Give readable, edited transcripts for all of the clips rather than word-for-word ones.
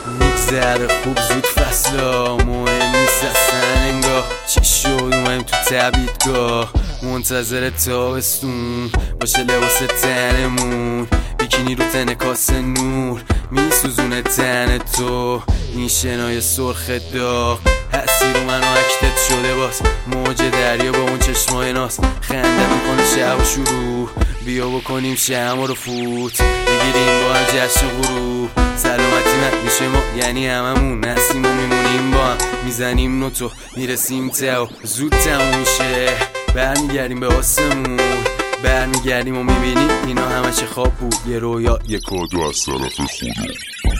میگذره خوب زود فصلا، مهم نیست اصلا انگاه چی شد اومدیم تو تبیدگاه. منتظر تابستون باشه لباس تنمون، بیکینی رو تن کاسه نور میسوزونه تن تو. این شنای سرخ داغ حسی رو من و اکتت شده باز، موج دریا با اون چشمای ناز خنده میکنه شب و شروع. بیا بکنیم شمع رو فوت، بگیریم با هم جشن غروب. سلامتی من میشه ما یعنی هممون هستیم و میمونیم با هم، میزنیم نوتو میرسیم ته و زود تموم میشه. برمیگردیم به آسمون، برمیگردیم و میبینیم اینا همه چه خواب بود، یه رویا یه کادو از طرف خدا.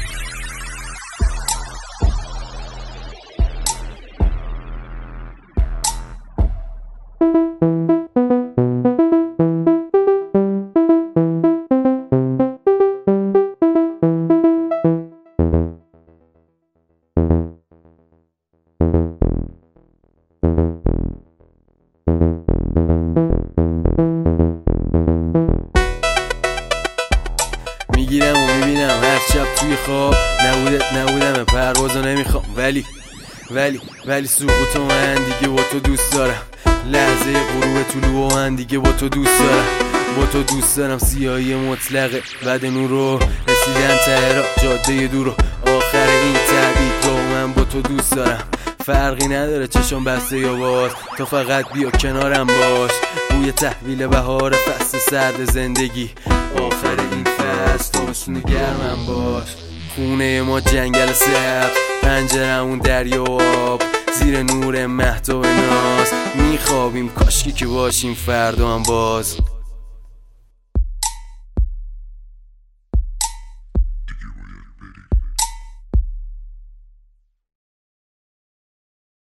میگیرم و میبینم هر شب توی خواب، نبودم پروازو نمیخوام، ولی سقوط من دیگه با تو دوست دارم. لحظه غروب طلوع من دیگه با تو دوست دارم، با تو دوست دارم. سیاهی مطلقه بعد نور رو رسیدن ته را جاده دور و آخر این تبیدگاه من با تو دوست دارم. فرقی نداره چشم بسته یا باز، تو فقط بیا کنارم باش. بوی تحویل بهار فصل سرد زندگی، آخر این فصل تابستون گرمم باش. خونه ما جنگل سبز، پنجرمون دریا و آب، زیر نور مهتاب ناز میخوابیم، کاشکی که باشیم فردا هم باز.